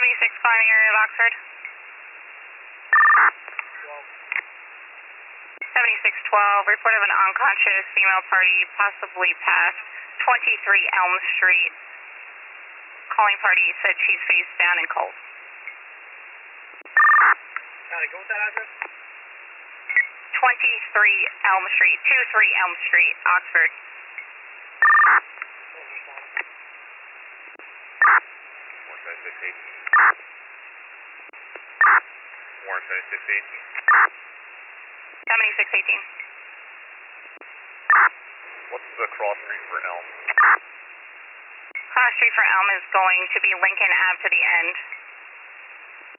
76 climbing area of Oxford. 7612, report of an unconscious female party possibly past 23 Elm Street. Calling party said she's face down and cold. Go with that address? 23 Elm Street, 23 Elm Street, Oxford. Warren 7618. 7618. What's the cross street for Elm? Cross street for Elm is going to be Lincoln Ave to the end.